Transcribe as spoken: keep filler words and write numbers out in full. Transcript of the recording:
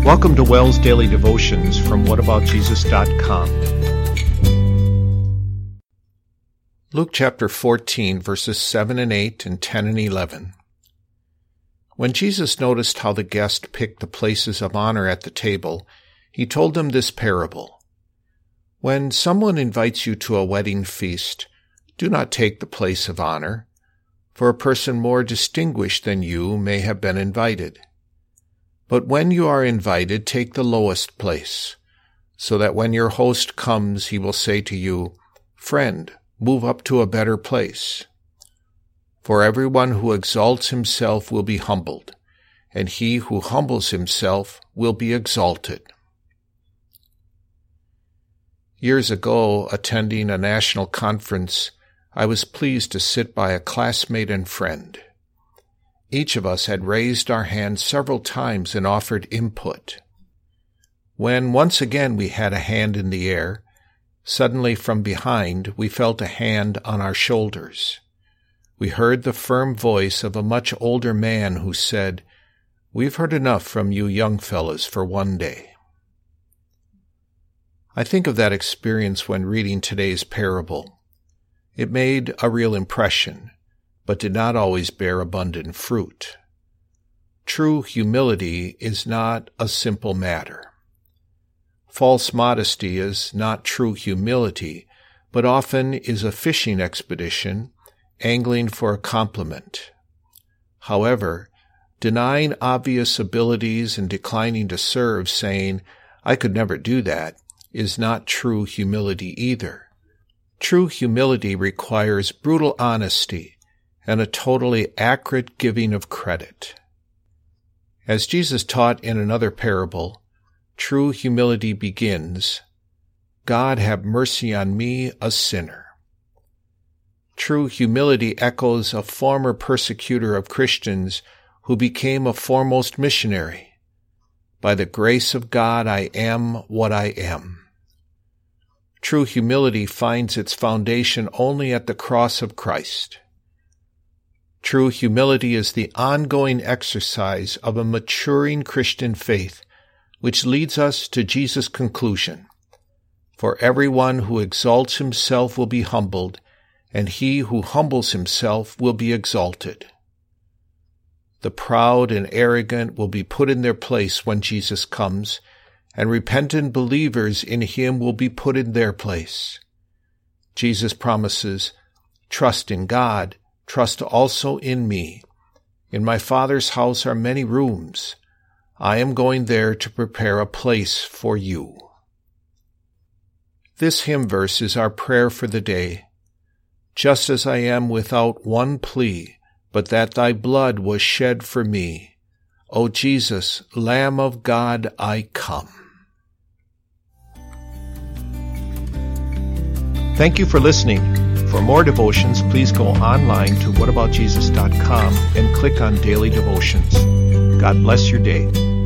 Welcome to WELS Daily Devotions from what about jesus dot com. Luke chapter fourteen, verses seven and eight and ten and eleven. When Jesus noticed how the guests picked the places of honor at the table, he told them this parable. When someone invites you to a wedding feast, do not take the place of honor, for a person more distinguished than you may have been invited. But when you are invited, take the lowest place, so that when your host comes, he will say to you, "Friend, move up to a better place." For everyone who exalts himself will be humbled, and he who humbles himself will be exalted. Years ago, attending a national conference, I was pleased to sit by a classmate and friend. Each of us had raised our hands several times and offered input. When once again we had a hand in the air, suddenly from behind we felt a hand on our shoulders. We heard the firm voice of a much older man who said, "We've heard enough from you young fellas for one day." I think of that experience when reading today's parable. It made a real impression, but did not always bear abundant fruit. True humility is not a simple matter. False modesty is not true humility, but often is a fishing expedition, angling for a compliment. However, denying obvious abilities and declining to serve, saying, "I could never do that," is not true humility either. True humility requires brutal honesty and a totally accurate giving of credit. As Jesus taught in another parable, true humility begins, "God have mercy on me, a sinner." True humility echoes a former persecutor of Christians who became a foremost missionary. "By the grace of God I am what I am." True humility finds its foundation only at the cross of Christ. True humility is the ongoing exercise of a maturing Christian faith, which leads us to Jesus' conclusion, "For everyone who exalts himself will be humbled, and he who humbles himself will be exalted." The proud and arrogant will be put in their place when Jesus comes, and repentant believers in him will be put in their place. Jesus promises, "Trust in God, trust also in me. In my Father's house are many rooms. I am going there to prepare a place for you." This hymn verse is our prayer for the day. "Just as I am without one plea, but that thy blood was shed for me. O Jesus, Lamb of God, I come." Thank you for listening. For more devotions, please go online to what about jesus dot com and click on Daily Devotions. God bless your day.